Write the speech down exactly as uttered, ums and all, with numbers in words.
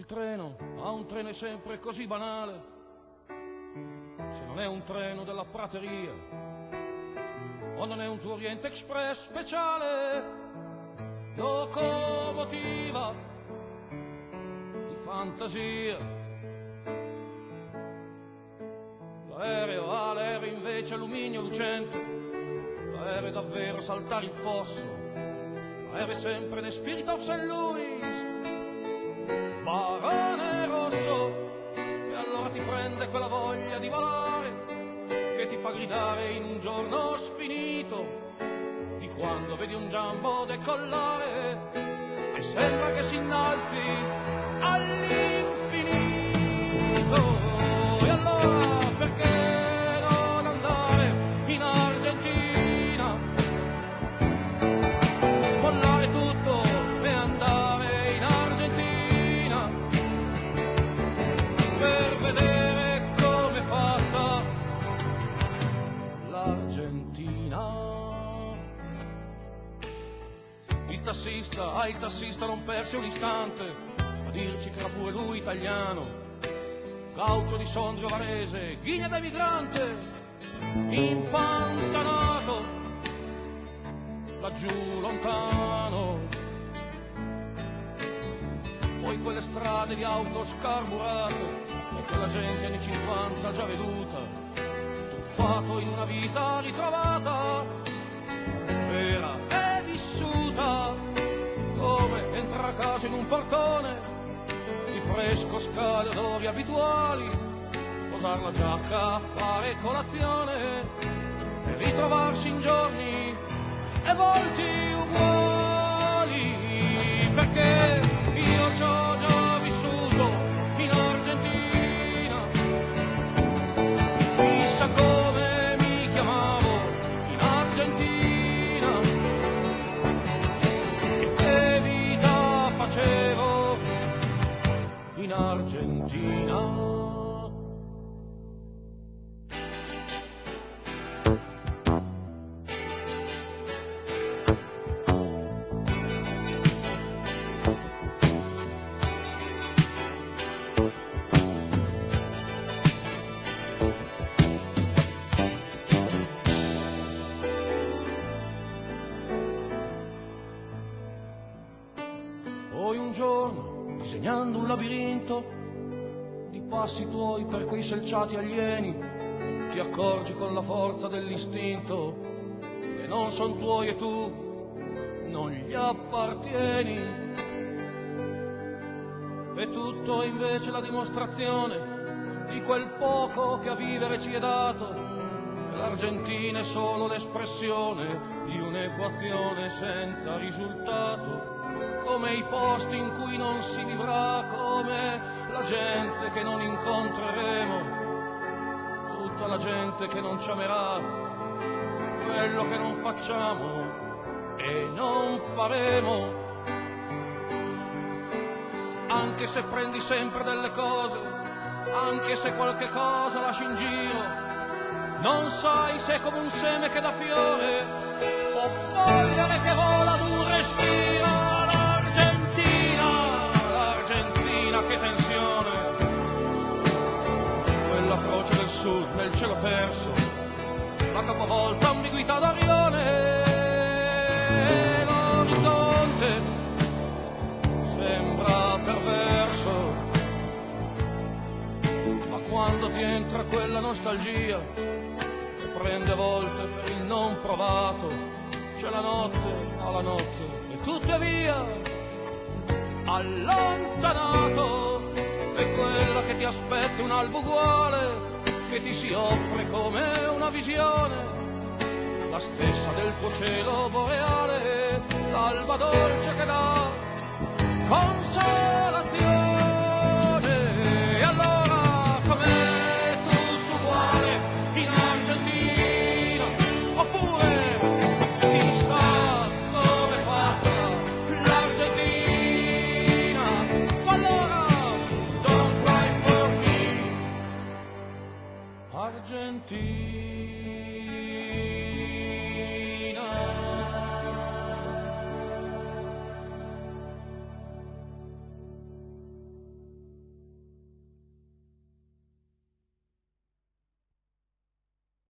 Il treno, ma un treno è sempre così banale, se non è un treno della prateria, o non è un tuo Oriente Express speciale, locomotiva di fantasia. L'aereo ha l'aereo invece alluminio lucente, l'aereo è davvero saltare il fosso, l'aereo è sempre ne Spirit of Saint Louis, Barone Rosso, e allora ti prende quella voglia di volare che ti fa gridare in un giorno sfinito di quando vedi un jumbo decollare e sembra che si innalzi all'infinito. E allora perché non andare in Argentina, mollare tutto e andare in Argentina per vedere come è fatta l'Argentina. Il tassista, ah il tassista non perse un istante a dirci che era pure lui italiano, gaucho di Sondrio Varese, ghigna da emigrante, impantanato laggiù lontano. Poi quelle strade di auto scarburate e quella gente anni cinquanta già veduta, tuffato in una vita ritrovata, vera e vissuta, come entrare a casa in un portone di fresco scale odori abituali, posar la giacca, fare colazione e ritrovarsi in giorni e volti uguali, perché io ci ho già vissuto in Argentina, chissà come mi chiamavo in Argentina e che vita facevo in Argentina. Poi un giorno, disegnando un labirinto di passi tuoi per quei selciati alieni, ti accorgi con la forza dell'istinto che non son tuoi e tu non gli appartieni. E tutto è invece la dimostrazione di quel poco che a vivere ci è dato, che l'Argentina è solo l'espressione di un'equazione senza risultato, come i posti in cui non si vivrà, come la gente che non incontreremo, tutta la gente che non ci amerà, quello che non facciamo e non faremo. Anche se prendi sempre delle cose, anche se qualche cosa lasci in giro, non sai se è come un seme che dà fiore o polvere che vola ad un respiro. Che tensione, quella croce del sud nel cielo perso, la capovolta ambiguità d'Arione, l'orizzonte sembra perverso, ma quando ti entra quella nostalgia che prende a volte per il non provato, c'è la notte, ma la notte e tutto è via, allontanato, è quella che ti aspetta un albo uguale, che ti si offre come una visione, la stessa del tuo cielo boreale, l'alba dolce che dà consolazione. E allora com'è tutto uguale in Argentina, oppure chissà come è fatta l'Argentina. Allora don't cry for me, Argentina.